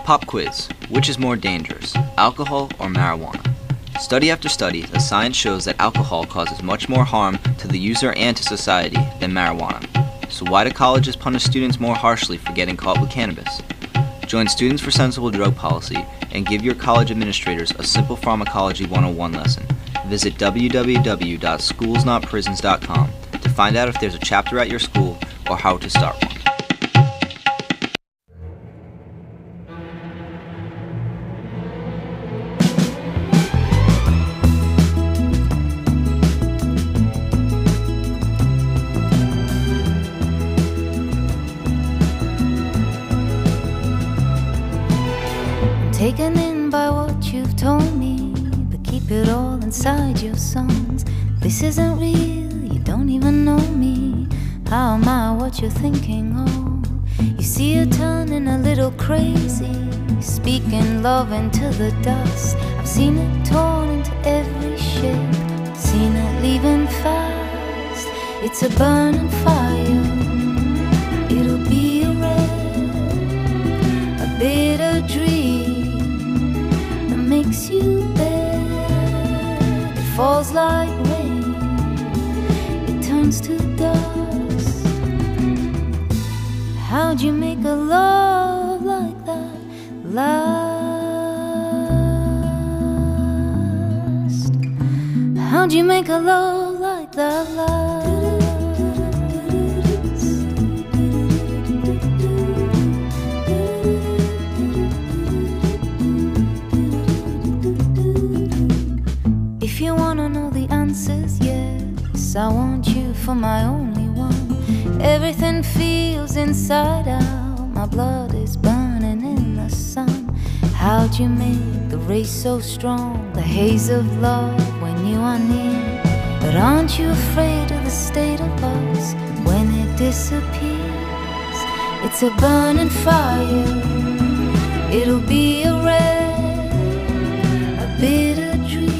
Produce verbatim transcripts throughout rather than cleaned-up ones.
Pop quiz. Which is more dangerous, alcohol or marijuana? Study after study, the science shows that alcohol causes much more harm to the user and to society than marijuana. So why do colleges punish students more harshly for getting caught with cannabis? Join Students for Sensible Drug Policy and give your college administrators a simple pharmacology one oh one lesson. Visit w w w dot schools not prisons dot com to find out if there's a chapter at your school or how to start one. Taken in by what you've told me, but keep it all inside your songs. This isn't real, you don't even know me. How am I what you're thinking of? You see her turning a little crazy, speaking love into the dust. I've seen it torn into every shape, seen it leaving fast. It's a burning fire, it'll be a red, a bitter dream makes you bad. It falls like rain, it turns to dust. How'd you make a love like that last? How'd you make a love like that last? If you wanna know the answers, yes, I want you for my only one. Everything feels inside out, my blood is burning in the sun. How'd you make the race so strong, the haze of love when you are near? But aren't you afraid of the state of us when it disappears? It's a burning fire, it'll be a red, a bitter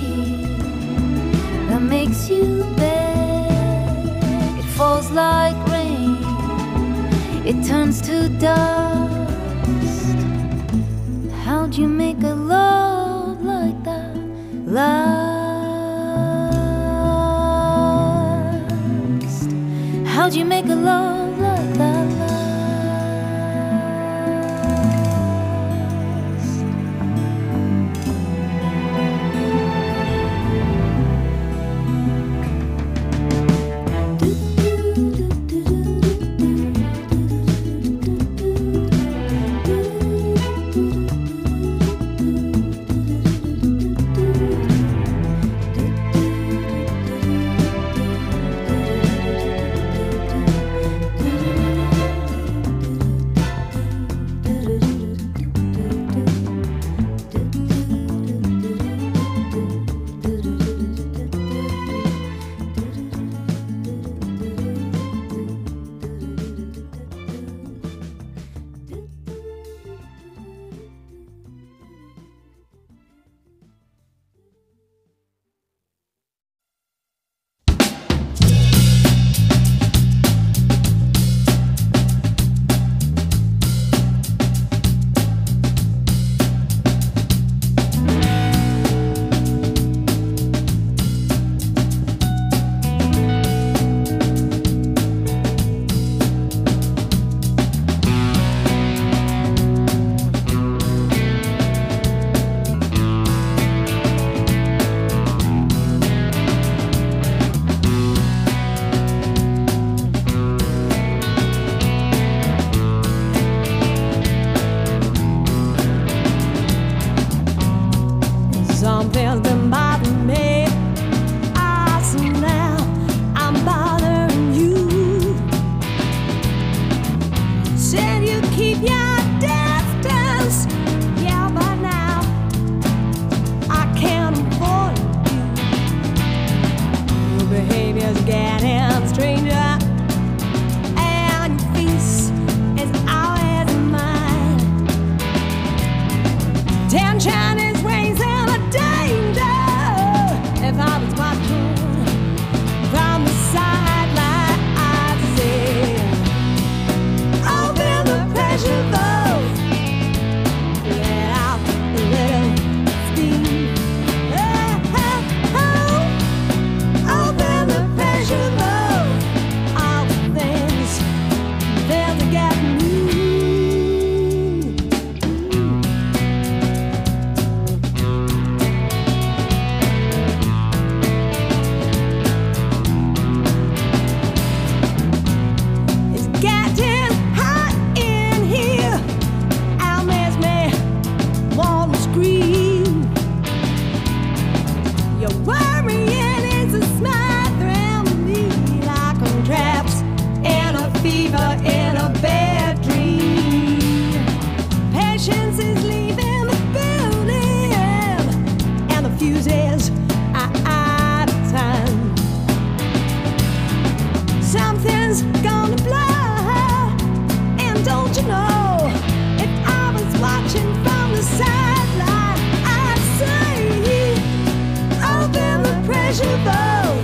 that makes you bad. It falls like rain, it turns to dust. How'd you make a love like that last? How'd you make a love like that last? Something's been bothering me. I see now I'm bothering you. Said you keep your distance, yeah, but now I can't avoid you. Your behavior's getting stranger, and your face is always mine. Tension is raising a danger. fuses are out of time. Something's gonna blow, and don't you know, if I was watching from the sideline, I'd say, open the pressure valve.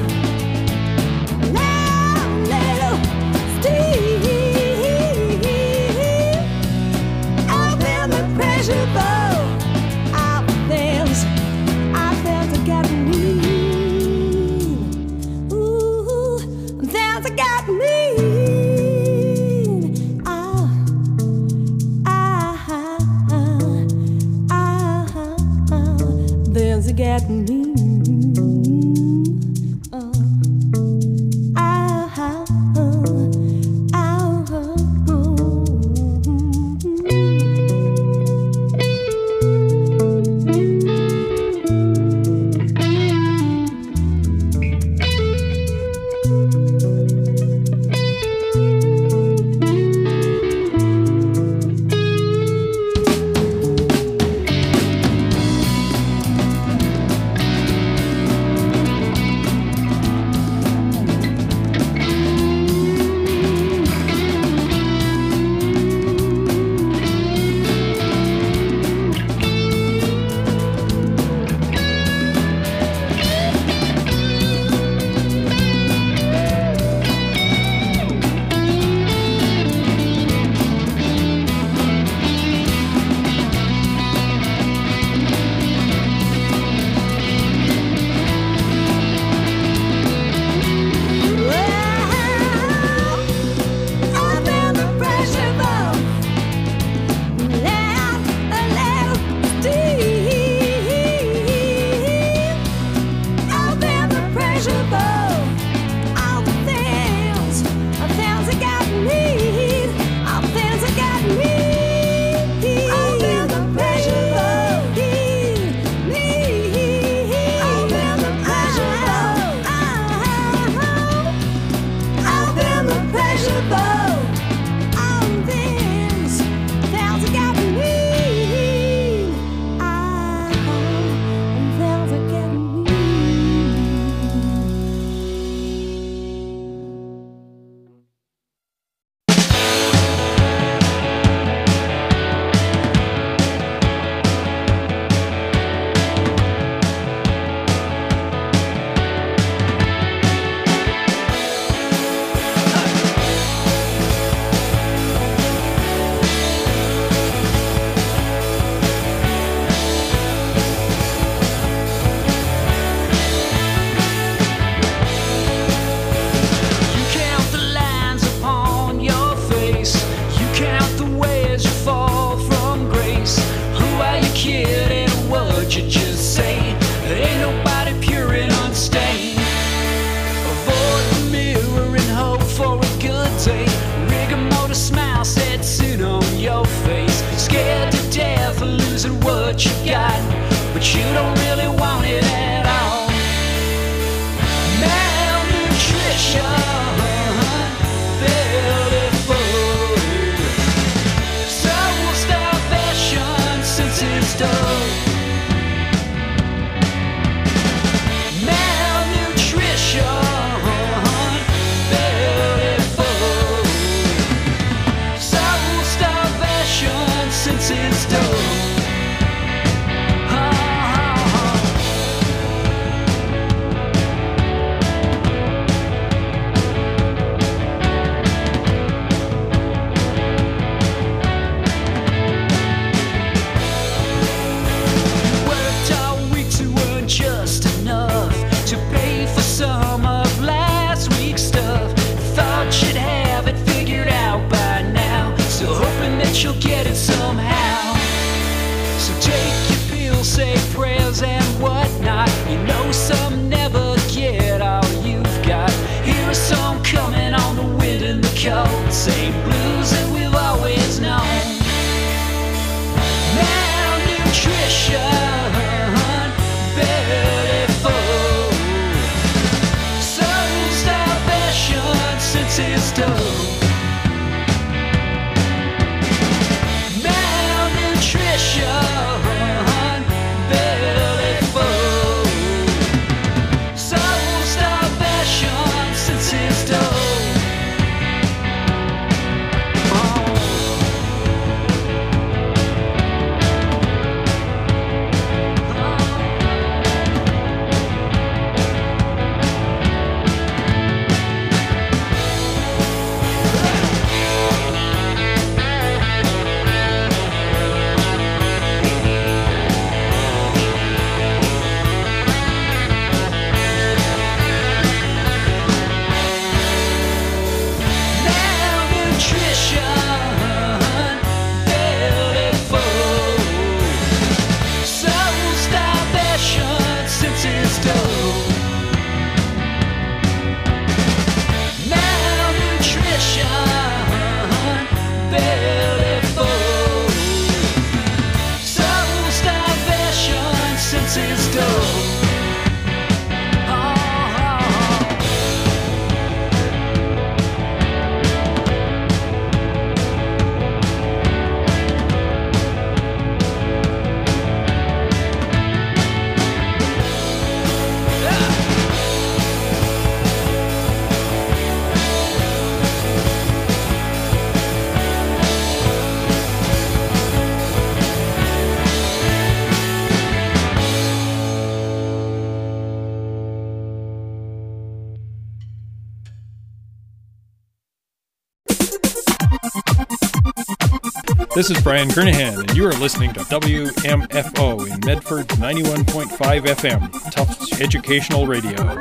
Get me. Malnutrition, belly full. This is Brian Kernahan, and you are listening to W M F O in Medford ninety-one point five F M, Tufts Educational Radio.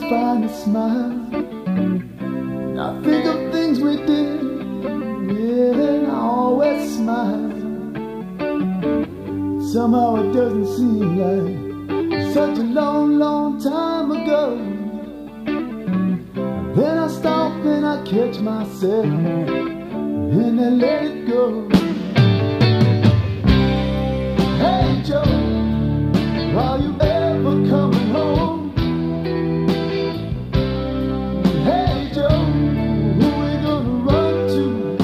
find a smile. And I think of things we did, yeah, and I always smile. Somehow it doesn't seem like such a long, long time ago. Then I stop and I catch myself, and I let it go. Hey Joe, are you ever coming home? Hey Joe, who we gonna run to?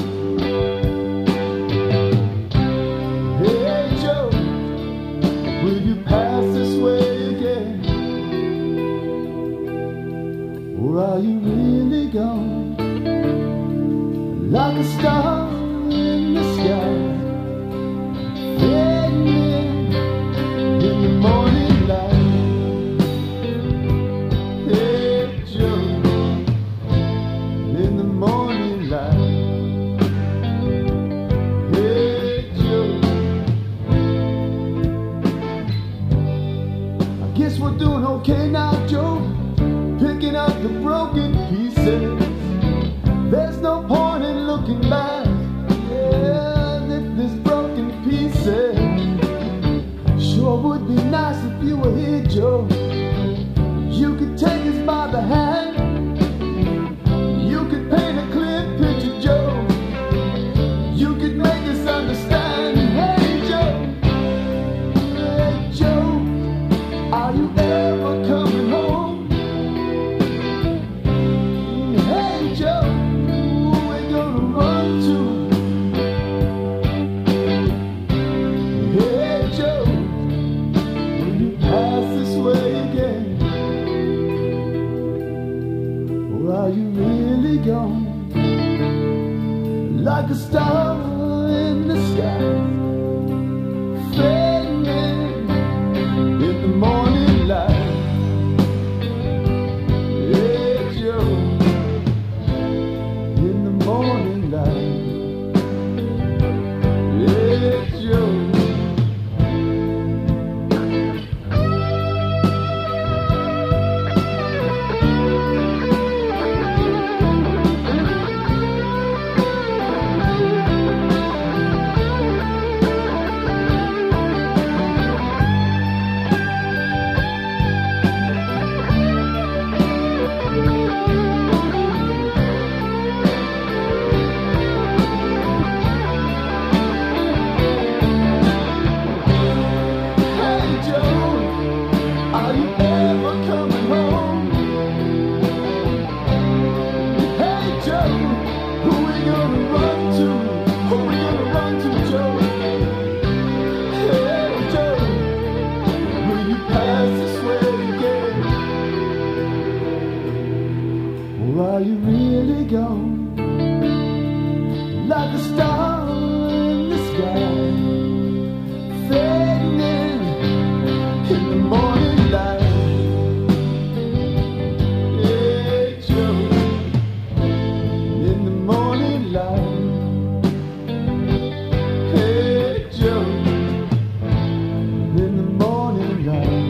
Hey Joe, will you pass this way again? Or are you really gone? Like a star in the sky, fading in, in the morning light. Hey Joe, in the morning light. Hey Joe, I guess we're doing okay now, Joe, picking up the broken pieces. There's no point in looking back, yeah, at this broken pieces. Sure would be nice if you were here, Joe. You could take us by the hand, you could paint a clear picture, Joe. You could make us understand. Hey Joe, hey Joe, are you ever coming home? Hey Joe, gone, like a star in the sky, fading in, in the morning light. Yeah, Joe, in the morning light. Yeah, Joe. Are you really gone? Like a star in the sky, fading in, in the morning light. Yeah, Joe, in the morning light. Hey, Joe, in the morning light.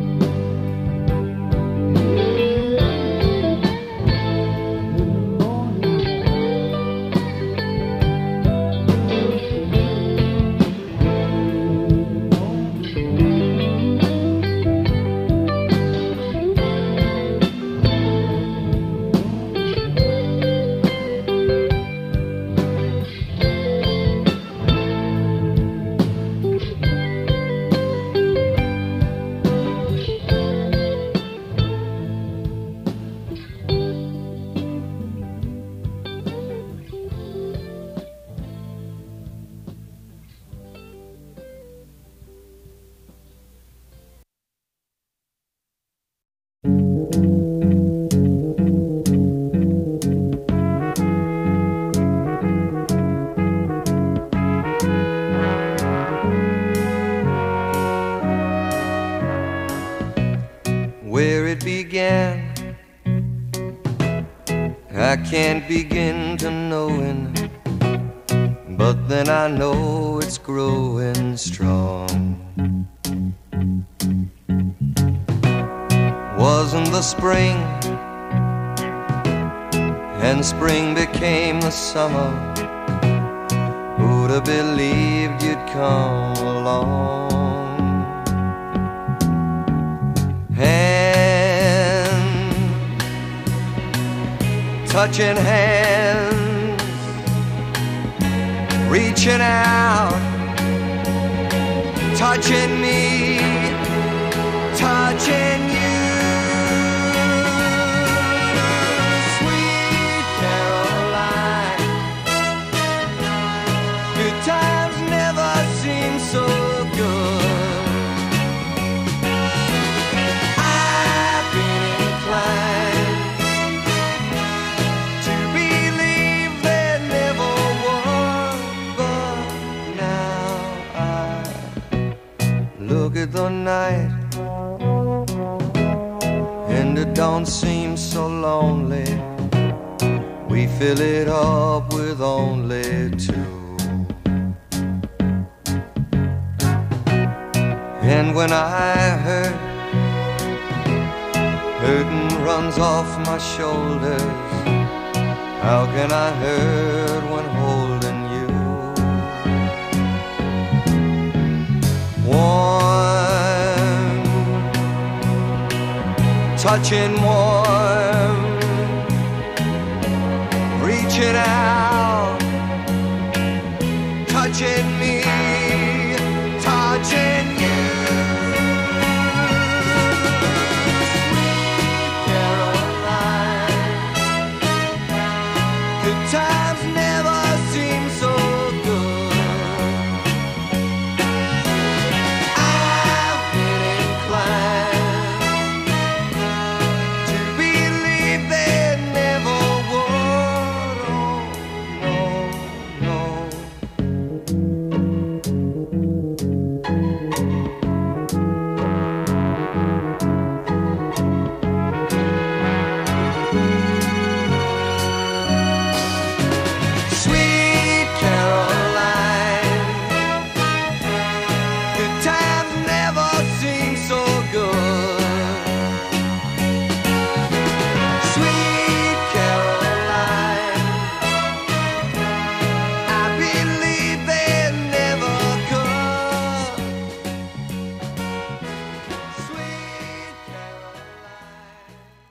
Where it began, I can't begin to knowing, but then I know it's growing strong. Wasn't the spring and spring became the summer. Who'd have believed you'd come along? Hand, touching hands, reaching out, touching me, touching you. Sweet Caroline, good times never seem so good. I've been inclined to believe there never was, but now I look at the night and it don't seem so lonely. We fill it up with only two. And when I hurt, hurting runs off my shoulders. How can I hurt when holding you? Warm, touching warm, reaching out, touching me, touching you. Sweet Caroline, good times never seem so good. I've been inclined to believe there never would. Oh, no, Sweet Caroline, good times never seem so good. Sweet Caroline, I believe they never could. Sweet Caroline.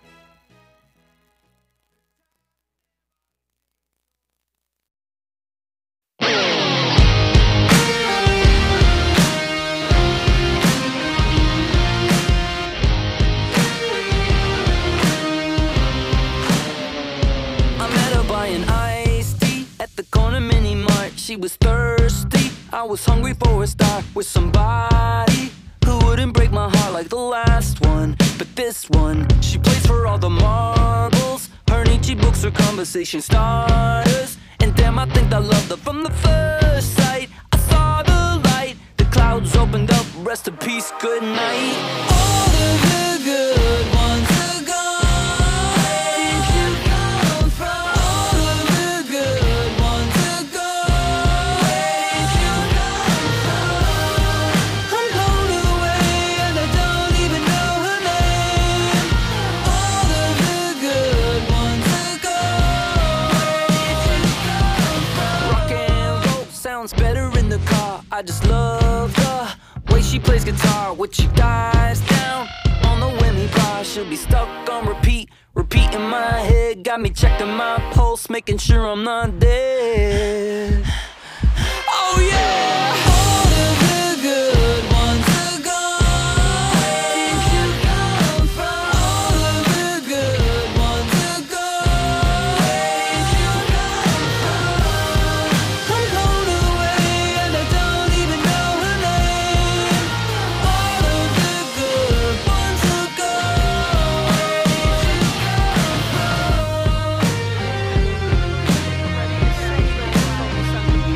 I met her buying iced tea at the corner mini mart. She was thirsty, I was hungry for a star with somebody who wouldn't break my heart like the last one. But this one, she plays for all the marbles. Her Nietzsche books are conversation starters. And damn, I think I loved her from the first sight. I saw the light, the clouds opened up, rest in peace, good night. All of the good ones are gone. Where did you come from? All of the good ones are gone. Where did you come from? I'm blown away and I don't even know her name. All of the good ones are gone. Where did you come from? Rock and roll sounds better in the car. I just love the way she plays guitar. When she dies down on the Wemmy bar, she'll be stuck on repeat, repeat in my head. Got me checking my pulse, making sure I'm not dead. Oh yeah! All of the good ones are gone. Where did you come from? All of the good ones are gone. Where did you come from? I'm blown away and I don't even know her name. All of the good ones are gone. Where did you come from?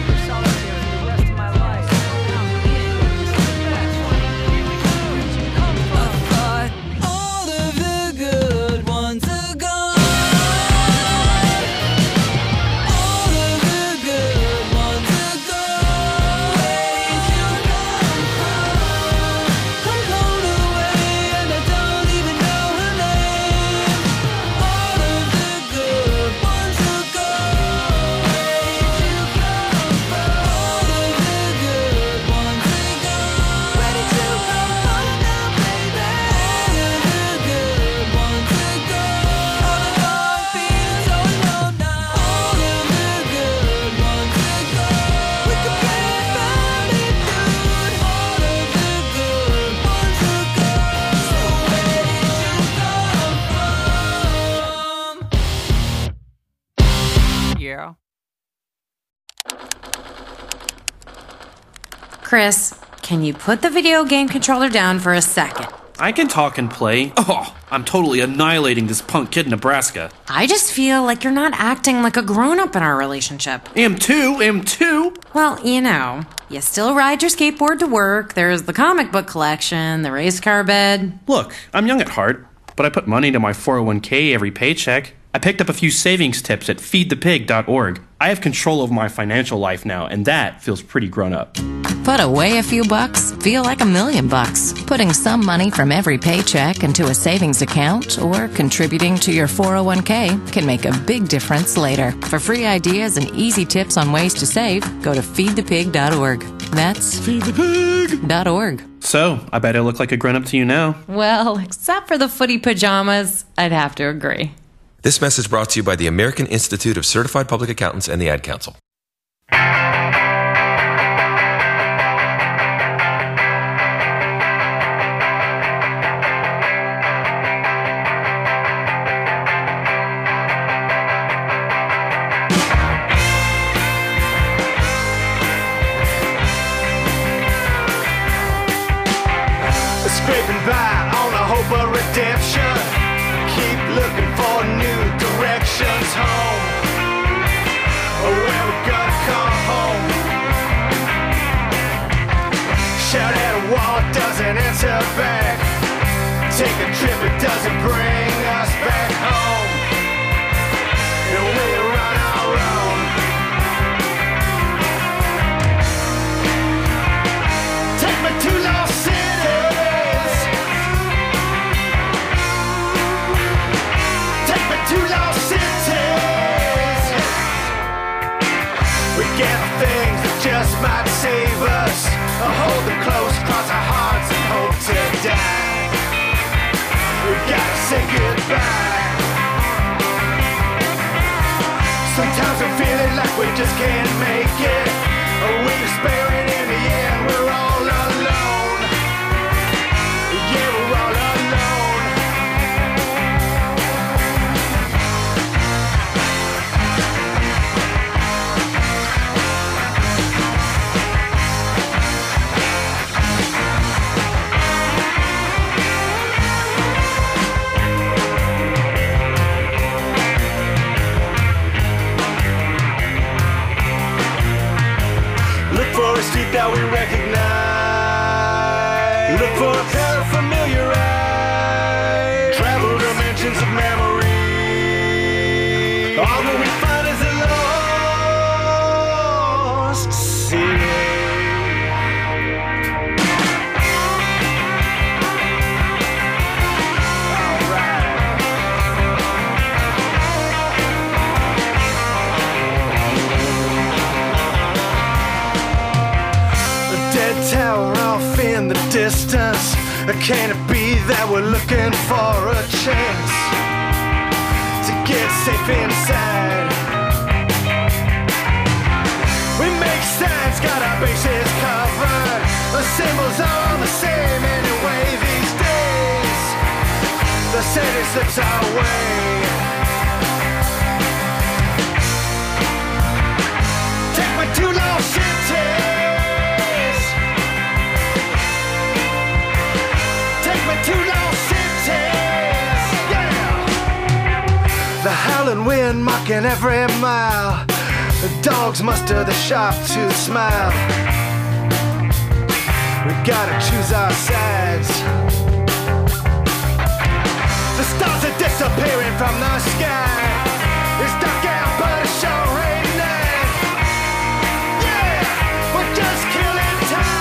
Chris, can you put the video game controller down for a second? I can talk and play. Oh, I'm totally annihilating this punk kid in Nebraska. I just feel like you're not acting like a grown-up in our relationship. Am too, am too. Well, you know, you still ride your skateboard to work, there's the comic book collection, the race car bed. Look, I'm young at heart, but I put money into my four oh one k every paycheck. I picked up a few savings tips at feed the pig dot org. I have control of my financial life now, and that feels pretty grown up. Put away a few bucks, feel like a million bucks. Putting some money from every paycheck into a savings account or contributing to your four oh one k can make a big difference later. For free ideas and easy tips on ways to save, go to feed the pig dot org. That's feed the pig dot org. So, I bet I look like a grown-up to you now. Well, except for the footy pajamas, I'd have to agree. This message brought to you by the American Institute of Certified Public Accountants and the Ad Council. Scraping by on the hope of redemption. Keep looking for new directions home. Or where we gonna come home? Shout at a wall, it doesn't answer back. Take a trip, it doesn't bring us back home. And we run our own. Take me to Lost City. Two lost cities. We get things that just might save us. Or hold them close, cross our hearts and hope to die. We gotta say goodbye. Sometimes we're feeling like we just can't make it. Or we're despairing in the end, we're all alone. Yeah, we're all alone. That we recognize. Look for a pair of familiar eyes. Travel dimensions of memory. All that we find is a lost city. Tower off in the distance. Can it be that we're looking for a chance to get safe inside? We make signs, got our bases covered. The symbols are the same anyway these days. The city slips our way. Take me to Lost City. Two lost cities, yeah. The howling wind mocking every mile. The dogs muster the sharp-toothed smile. We gotta choose our sides. The stars are disappearing from the sky. It's dark out, but it's sure ain't night. Yeah, we're just killing time.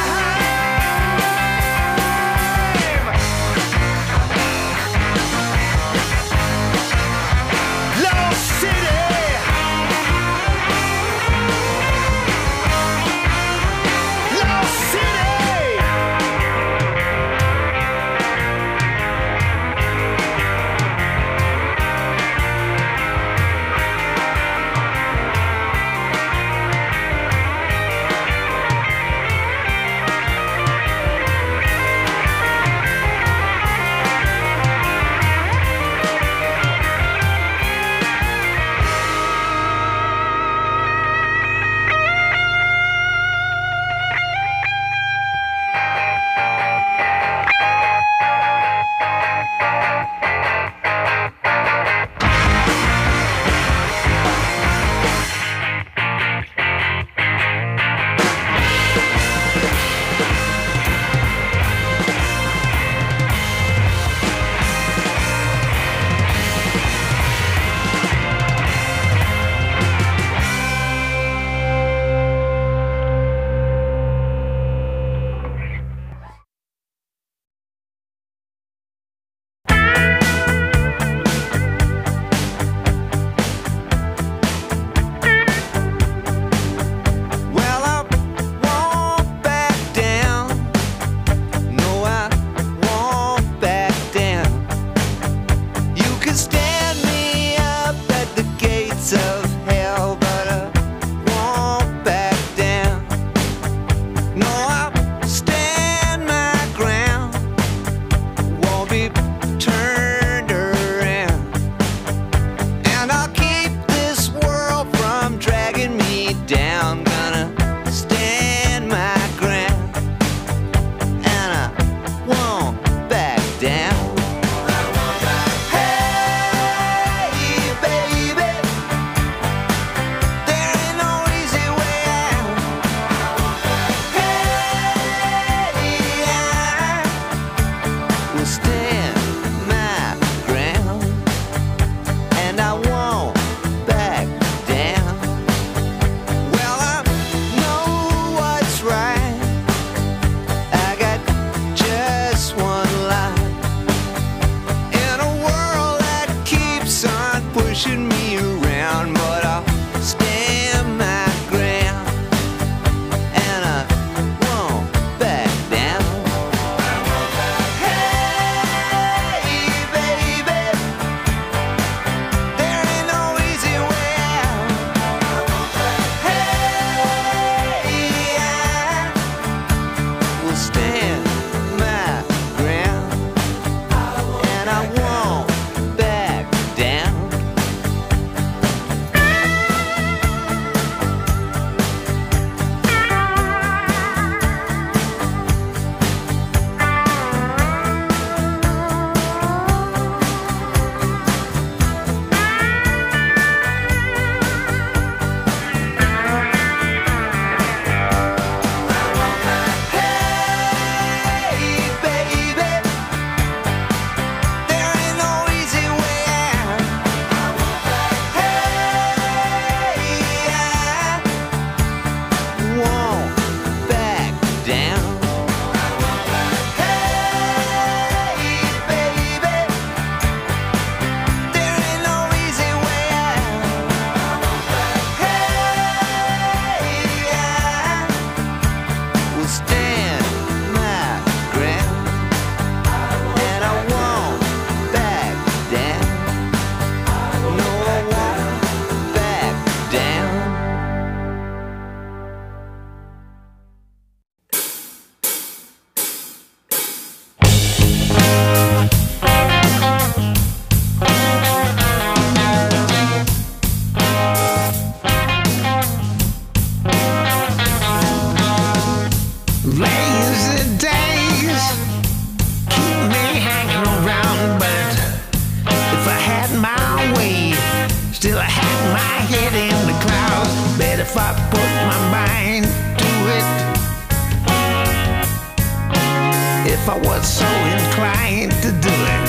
if I was so inclined to do it.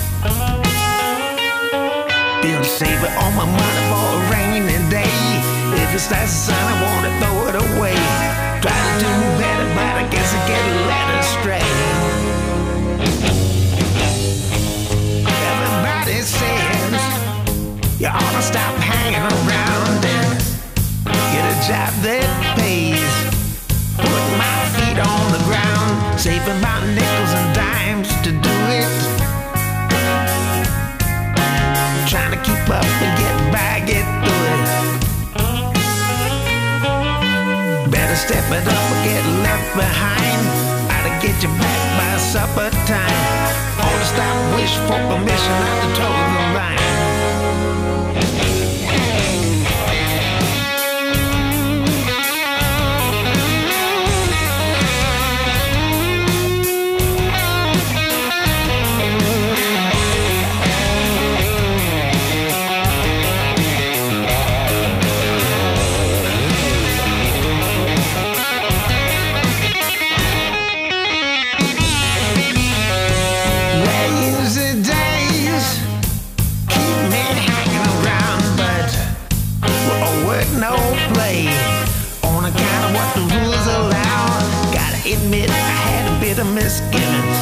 Been saving all my money for a rainy day. If it starts to sun, I wanna throw it away. Try to do better, but I guess I get led astray. Everybody says you ought to stop hanging around and get a job that pays. Put my feet on the ground, saving my nickels and dimes to do it. Trying to keep up and get by, get through it. Better step it up or get left behind. I'd get you back by supper time. Ought to stop, wish for permission not to toe the line. Admit I had a bit of misgivings.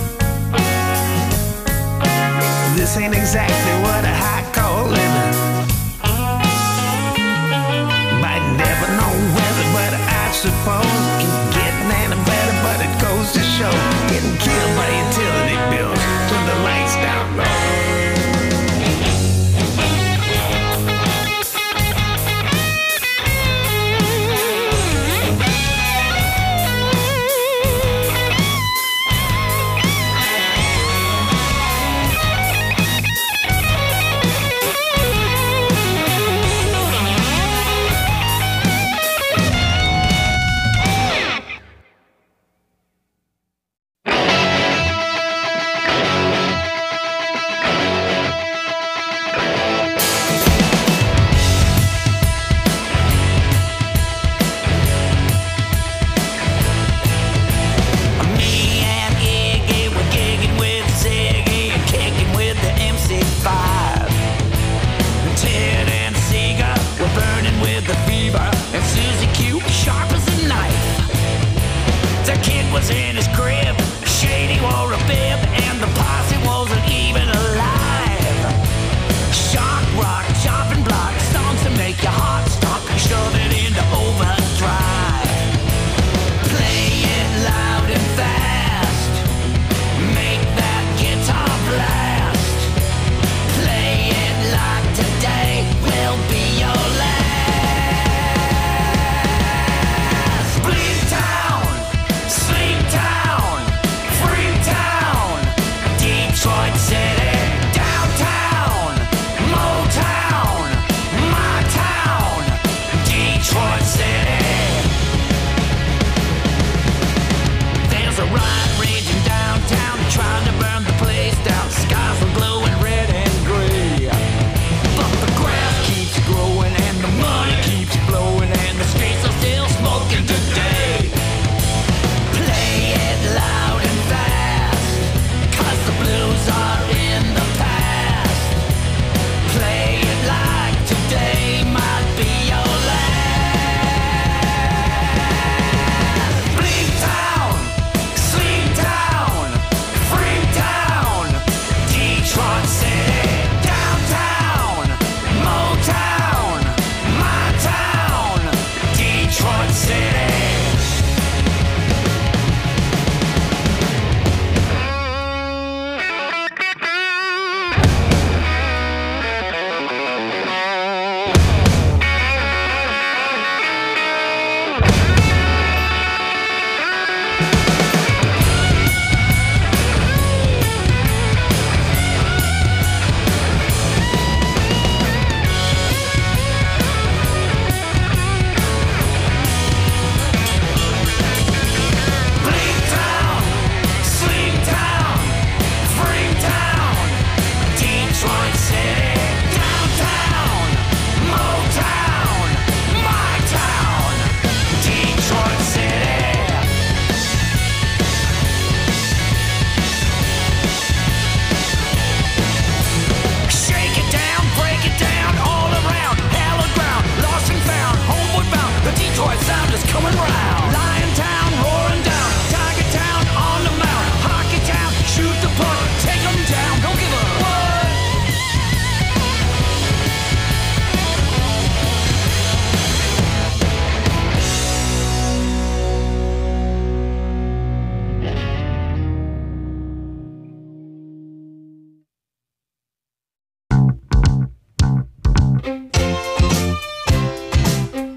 This ain't exactly what a high call living. Might never know whether, but I suppose ain't getting any better. But it goes to show, getting killed by utility bills. Turn the lights down low.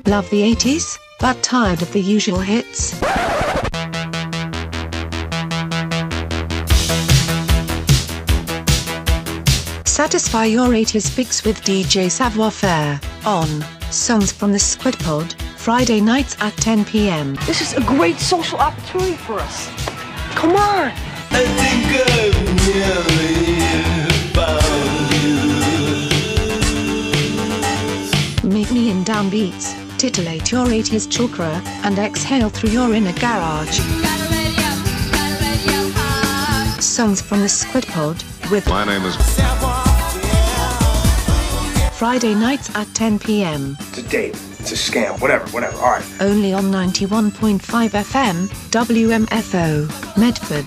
Love the eighties, but tired of the usual hits? Satisfy your eighties fix with D J Savoir Faire on Songs from the Squid Pod, Friday nights at ten p m. This is a great social opportunity for us. Come on! I think I've nearly found you. Meet me in downbeats, titillate your eighties chakra, and exhale through your inner garage. Songs from the Squid Pod with My name is Friday nights at ten p m. It's a date. It's a scam. Whatever, whatever. All right. Only on ninety-one point five F M, W M F O, Medford.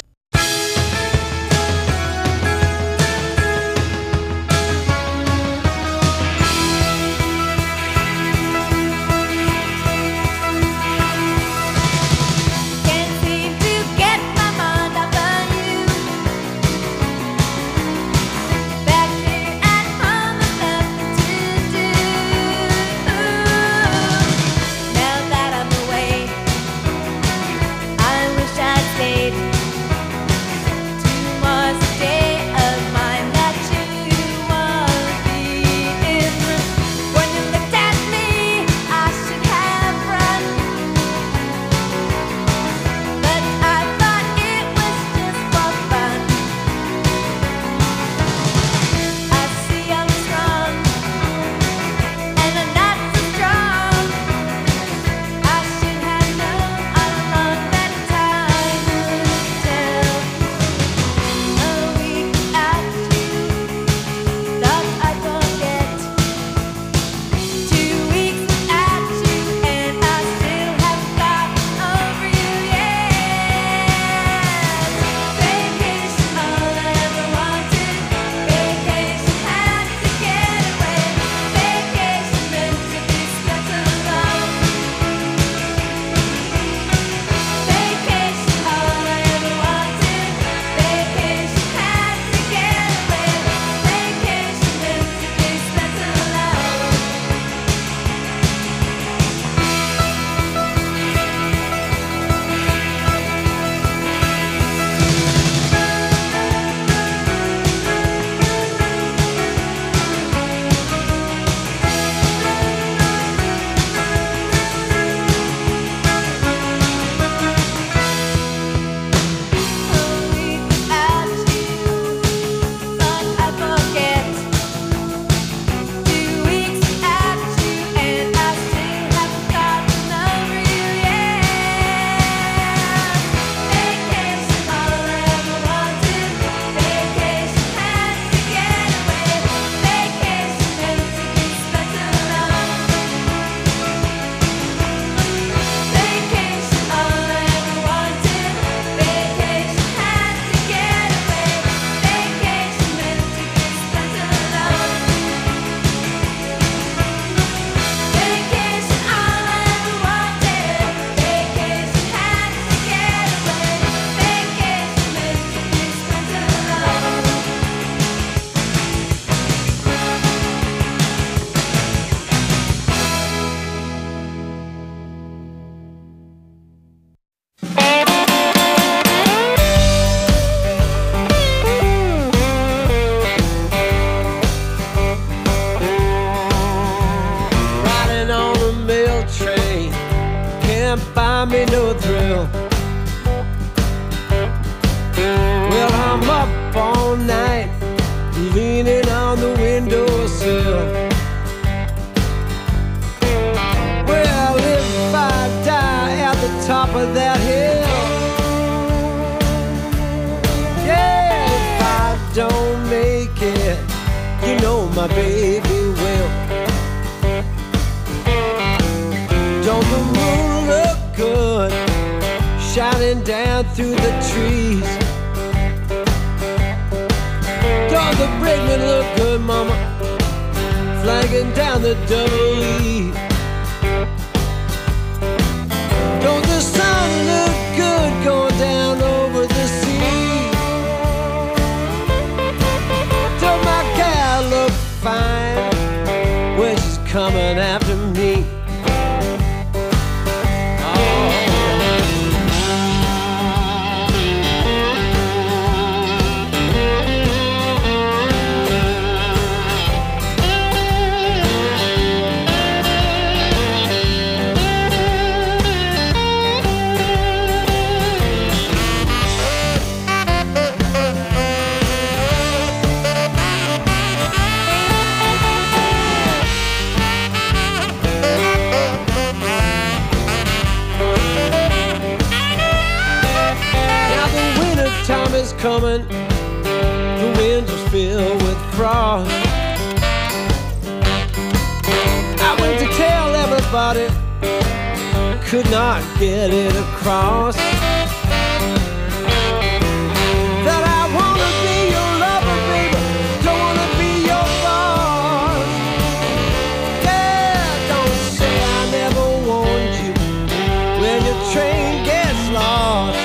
buy me no thrill. Well, I'm up all night, leaning on the windowsill. Well, if I die at the top of that hill, yeah, if I don't make it, you know my baby will. Don't the moon look good, shining down through the trees? Don't the brakeman look good, mama, flagging down the double E? Don't the sun look good going down over the sea? Don't my gal look fine when she's coming after me? coming, the winds was filled with frost. I went to tell everybody, could not get it across, that I wanna be your lover, baby, don't wanna be your boss. Yeah, don't say I never warned you when your train gets lost.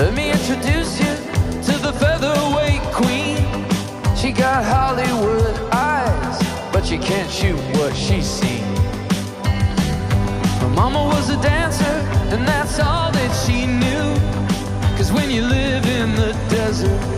Let me introduce you to the featherweight queen. She got Hollywood eyes, but you can't shoot what she's seen. Her mama was a dancer, and that's all that she knew. Cause when you live in the desert,